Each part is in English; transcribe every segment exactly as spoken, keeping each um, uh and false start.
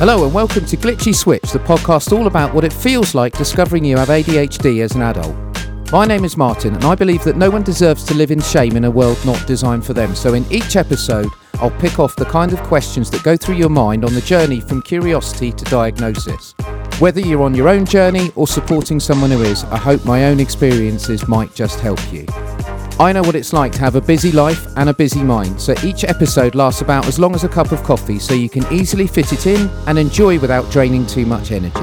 Hello and welcome to Glitchy Switch, the podcast all about what it feels like discovering you have A D H D as an adult. My name is Martin and I believe that no one deserves to live in shame in a world not designed for them. So in each episode, I'll pick off the kind of questions that go through your mind on the journey from curiosity to diagnosis. Whether you're on your own journey or supporting someone who is, I hope my own experiences might just help you. I know what it's like to have a busy life and a busy mind, so each episode lasts about as long as a cup of coffee so you can easily fit it in and enjoy without draining too much energy.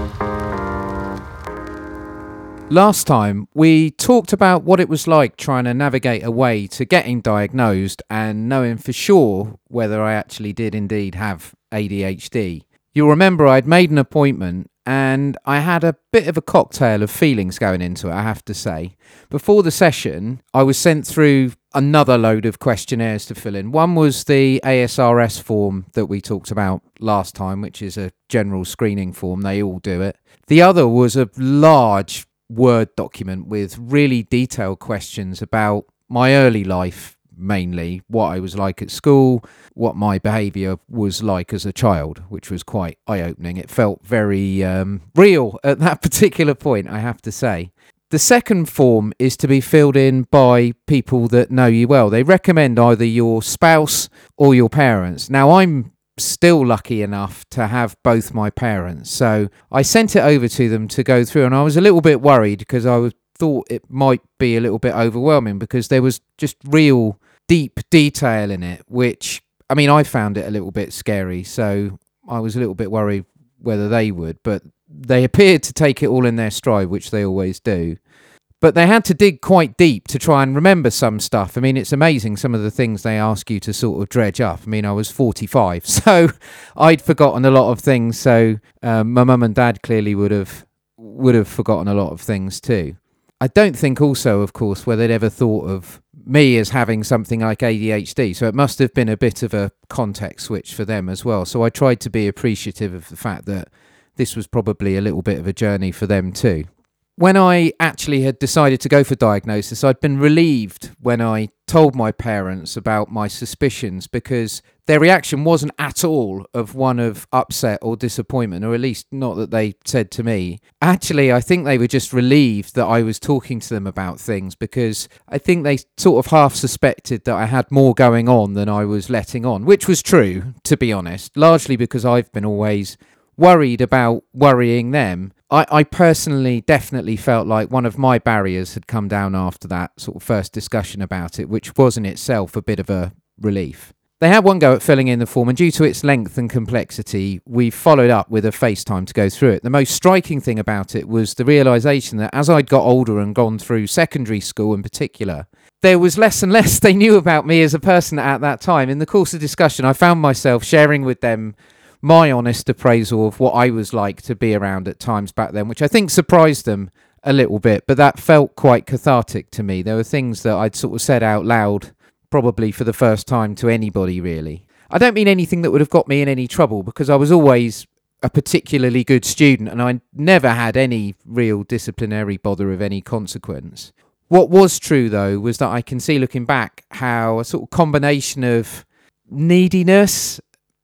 Last time, we talked about what it was like trying to navigate a way to getting diagnosed and knowing for sure whether I actually did indeed have A D H D. You'll remember I'd made an appointment and I had a bit of a cocktail of feelings going into it, I have to say. Before the session, I was sent through another load of questionnaires to fill in. One was the A S R S form that we talked about last time, which is a general screening form. They all do it. The other was a large Word document with really detailed questions about my early life, mainly what I was like at school, what my behaviour was like as a child, which was quite eye-opening. It felt very um, real at that particular point, I have to say. The second form is to be filled in by people that know you well. They recommend either your spouse or your parents. Now, I'm still lucky enough to have both my parents, so I sent it over to them to go through, and I was a little bit worried because I was, thought it might be a little bit overwhelming because there was just real deep detail in it, which, I mean, I found it a little bit scary, so I was a little bit worried whether they would, but they appeared to take it all in their stride, which they always do. But they had to dig quite deep to try and remember some stuff. I mean, it's amazing some of the things they ask you to sort of dredge up. I mean, I was forty-five, so I'd forgotten a lot of things. So um, my mum and dad clearly would have would have forgotten a lot of things too. I don't think also, of course, where they'd ever thought of me as having something like A D H D. So it must have been a bit of a context switch for them as well. So I tried to be appreciative of the fact that this was probably a little bit of a journey for them too. When I actually had decided to go for diagnosis, I'd been relieved when I told my parents about my suspicions because their reaction wasn't at all of one of upset or disappointment, or at least not that they said to me. Actually, I think they were just relieved that I was talking to them about things because I think they sort of half suspected that I had more going on than I was letting on, which was true, to be honest, largely because I've been always worried about worrying them. I, I personally definitely felt like one of my barriers had come down after that sort of first discussion about it, which was in itself a bit of a relief. They had one go at filling in the form, and due to its length and complexity, we followed up with a FaceTime to go through it. The most striking thing about it was the realisation that as I'd got older and gone through secondary school in particular, there was less and less they knew about me as a person at that time. In the course of discussion, I found myself sharing with them my honest appraisal of what I was like to be around at times back then, which I think surprised them a little bit, but that felt quite cathartic to me. There were things that I'd sort of said out loud, probably for the first time to anybody really. I don't mean anything that would have got me in any trouble because I was always a particularly good student and I never had any real disciplinary bother of any consequence. What was true though was that I can see looking back how a sort of combination of neediness,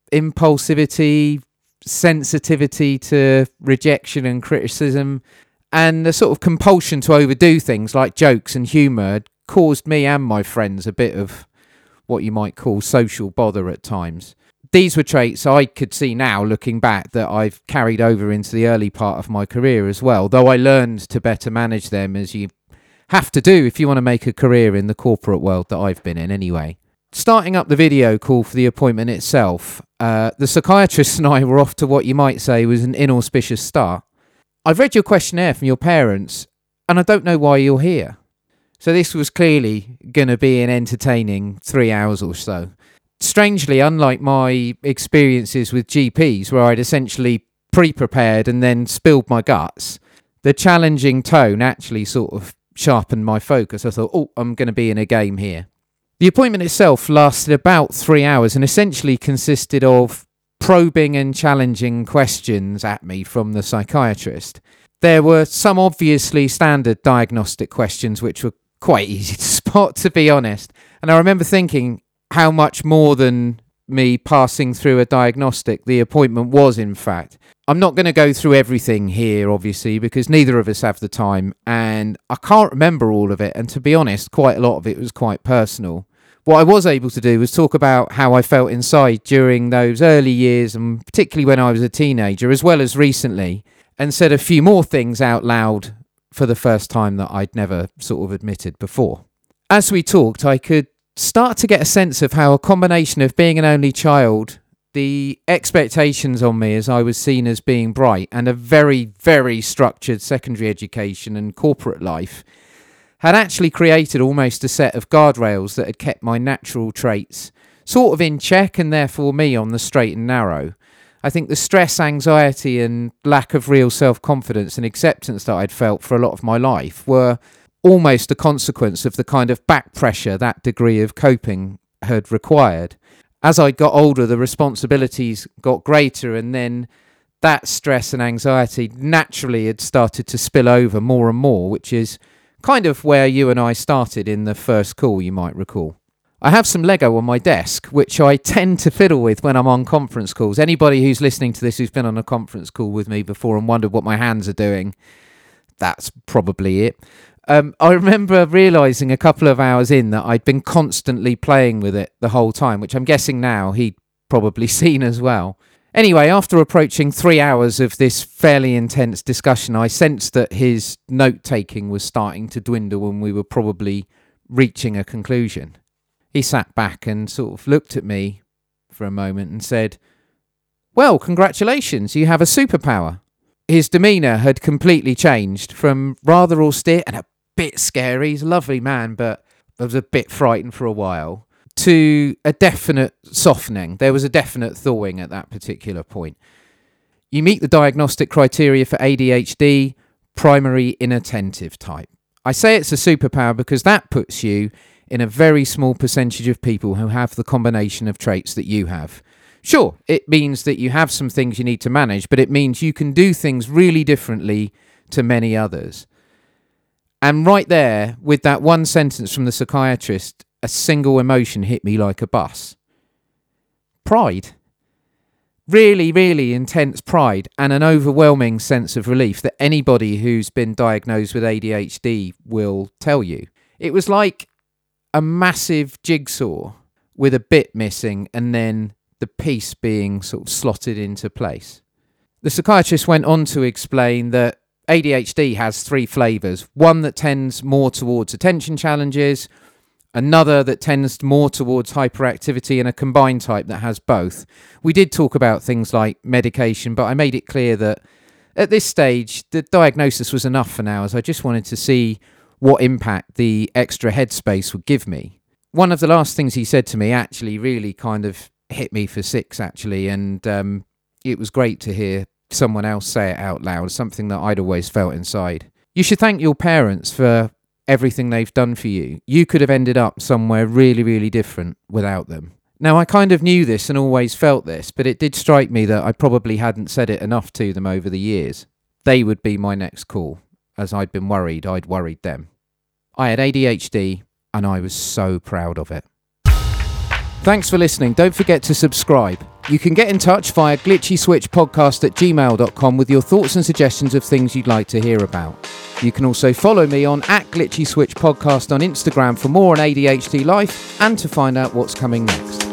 impulsivity, sensitivity to rejection and criticism, and the sort of compulsion to overdo things like jokes and humour caused me and my friends a bit of what you might call social bother at times. These were traits I could see now looking back that I've carried over into the early part of my career as well, though I learned to better manage them, as you have to do if you want to make a career in the corporate world that I've been in anyway. Starting up the video call for the appointment itself, uh, the psychiatrist and I were off to what you might say was an inauspicious start. I've read your questionnaire from your parents, and I don't know why you're here. So this was clearly going to be an entertaining three hours or so. Strangely, unlike my experiences with G Ps, where I'd essentially pre-prepared and then spilled my guts, the challenging tone actually sort of sharpened my focus. I thought, oh, I'm going to be in a game here. The appointment itself lasted about three hours and essentially consisted of probing and challenging questions at me from the psychiatrist. There were some obviously standard diagnostic questions which were quite easy to spot, to be honest. And I remember thinking how much more than me passing through a diagnostic. The appointment was, in fact. I'm not going to go through everything here, obviously, because neither of us have the time, and I can't remember all of it, and to be honest, quite a lot of it was quite personal. What I was able to do was talk about how I felt inside during those early years, and particularly when I was a teenager, as well as recently, and said a few more things out loud for the first time that I'd never sort of admitted before. As we talked, I could start to get a sense of how a combination of being an only child, the expectations on me as I was seen as being bright, and a very, very structured secondary education and corporate life had actually created almost a set of guardrails that had kept my natural traits sort of in check, and therefore me on the straight and narrow. I think the stress, anxiety and lack of real self-confidence and acceptance that I'd felt for a lot of my life were almost a consequence of the kind of back pressure that degree of coping had required. As I got older, the responsibilities got greater, and then that stress and anxiety naturally had started to spill over more and more, which is kind of where you and I started in the first call, you might recall. I have some Lego on my desk, which I tend to fiddle with when I'm on conference calls. Anybody who's listening to this who's been on a conference call with me before and wondered what my hands are doing, that's probably it. Um, I remember realising a couple of hours in that I'd been constantly playing with it the whole time, which I'm guessing now he'd probably seen as well. Anyway, after approaching three hours of this fairly intense discussion, I sensed that his note-taking was starting to dwindle and we were probably reaching a conclusion. He sat back and sort of looked at me for a moment and said, "Well, congratulations, you have a superpower." His demeanour had completely changed from rather austere and a bit scary, he's a lovely man, but I was a bit frightened for a while, to a definite softening. There was a definite thawing at that particular point. You meet the diagnostic criteria for A D H D, primary inattentive type. I say it's a superpower because that puts you in a very small percentage of people who have the combination of traits that you have. Sure, it means that you have some things you need to manage, but it means you can do things really differently to many others. And right there, with that one sentence from the psychiatrist, a single emotion hit me like a bus. Pride. Really, really intense pride and an overwhelming sense of relief that anybody who's been diagnosed with A D H D will tell you. It was like a massive jigsaw with a bit missing and then the piece being sort of slotted into place. The psychiatrist went on to explain that A D H D has three flavours. One that tends more towards attention challenges, another that tends more towards hyperactivity, and a combined type that has both. We did talk about things like medication, but I made it clear that at this stage, the diagnosis was enough for now, as I just wanted to see what impact the extra headspace would give me. One of the last things he said to me actually really kind of hit me for six, actually, and um, it was great to hear someone else say it out loud, something that I'd always felt inside. You should thank your parents for everything they've done for you. You could have ended up somewhere really, really different without them. Now, I kind of knew this and always felt this, but it did strike me that I probably hadn't said it enough to them over the years. They would be my next call. As I'd been worried, I'd worried them. I had A D H D, and I was so proud of it. Thanks for listening. Don't forget to subscribe. You can get in touch via glitchyswitchpodcast at gmail dot com with your thoughts and suggestions of things you'd like to hear about. You can also follow me on at glitchyswitchpodcast on Instagram for more on A D H D life and to find out what's coming next.